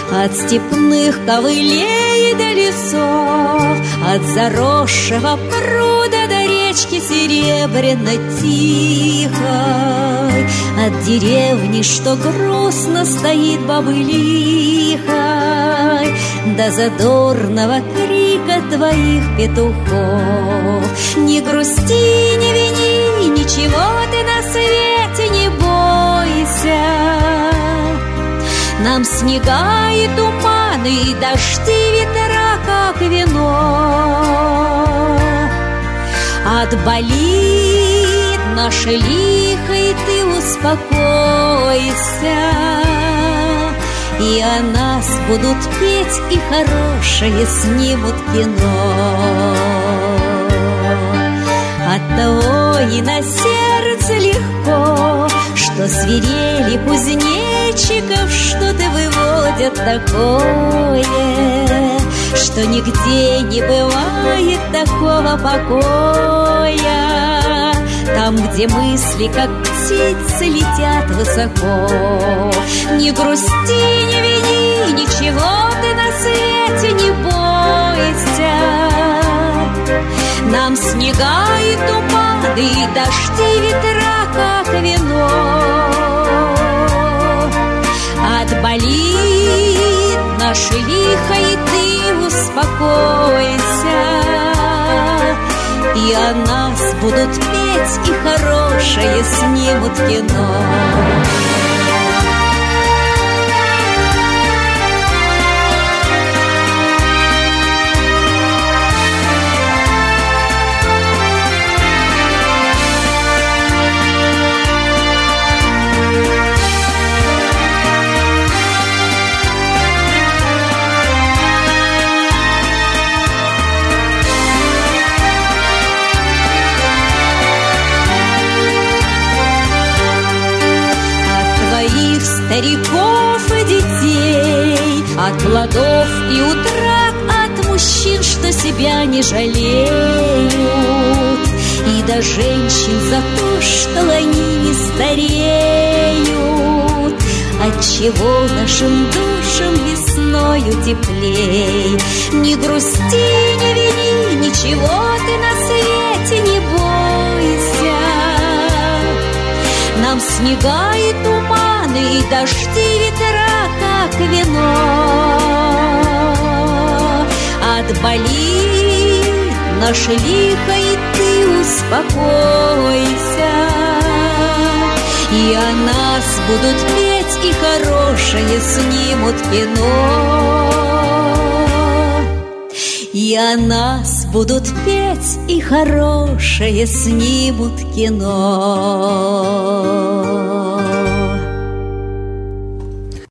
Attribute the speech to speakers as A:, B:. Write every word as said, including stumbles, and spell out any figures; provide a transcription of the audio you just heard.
A: От степных ковылей до лесов, от заросшего пруда до речки серебряно-тихой, от деревни, что грустно стоит бабы-лихой, до задорного крика твоих петухов. Не грусти, не вини, ничего ты на свете не бойся. Нам снега и туманы, и дожди, ветра, как вино. Отболит наше лихо, и ты успокойся. И о нас будут петь, и хорошее снимут кино. Оттого и на сердце легко, что свирели кузнечиков что-то выводят такое, что нигде не бывает такого покоя. Там, где мысли, как птицы, летят высоко. Не грусти, не вини, ничего ты на свете не бойся. Нам снега и туманы, и дожди, ветра, как вино. Отболит наше лихо, и ты успокойся. И о нас будут петь, и хорошее снимут кино. Стариков и детей, от плодов и утрат, от мужчин, что себя не жалеют, и до женщин за то, что они не стареют. Отчего нашим душам весною теплей? Не грусти, не вини, ничего ты на свете не бойся. Нам снега и туманы, и дожди, ветра, как вино. Отболит наше лихо, и ты успокойся. И о нас будут петь, и хорошее снимут кино. И о нас будут петь, и хорошее снимут кино.